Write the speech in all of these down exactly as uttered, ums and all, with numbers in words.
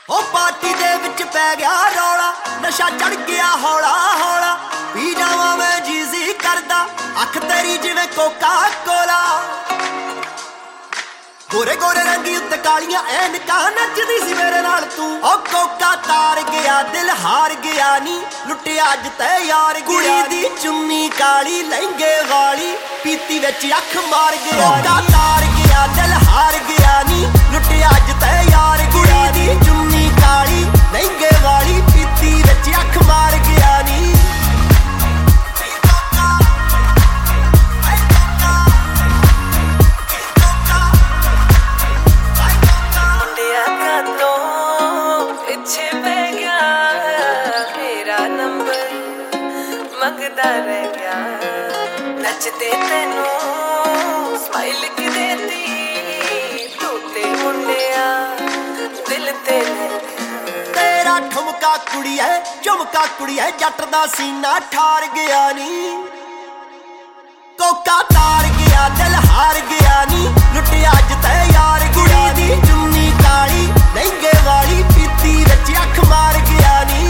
ओ party दे विच पै गया रौला, नशा चढ़ गया हौला हौला। पी जावां मैं जीजी करदा, अख तेरी जिवें कोका कोला। गोरे गोरे रंगी उत्ते कालियां ऐनकां, नचदी सी मेरे नाल तू। ओ कोका तार गया दिल हार गया नी, लुटिया अज ते यार गया। कुड़ी दी चुन्नी काली लहंगे वाली, पीती विच अख मार गया। कोका तार गया दिल हार गया नी, लुटिया अज ते यार गया। कुड़ी दी चुन्नी काली लहंगे वाली, पीती विच अख मार गया नी। मंगदा रह गया नचते तेनू स्माइल की देती, तू ते मुंडिया दिल ते तेरा ठुमका कुड़िए झुमका कुड़िए, जट दा सीना ठार गया नी। कोका तार गया दिल हार गया नी, लुटिया अज ते यार गया। कुड़ी दी चुन्नी काली लहंगे वाली, पीती विच अख मार गया नी।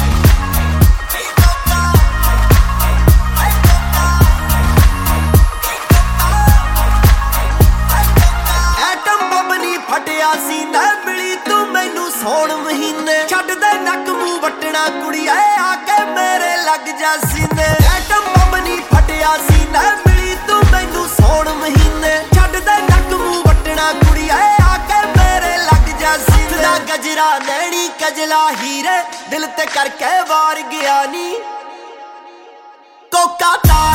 फटिया सीना मिली तू मैनू सौण महीने, छड्ड दे नक मूंह वटना कुड़िए, आके मेरे लग जा सीने। एटम बम नी फटिया सीना मिली तू मैनू सौण महीने, छड्ड दे नक मूंह वटना कुड़िए, आके मेरे लग जा सीने। दा गजरा नैनी कजला हीरे, दिल ते करके वार गया नी। कोका तार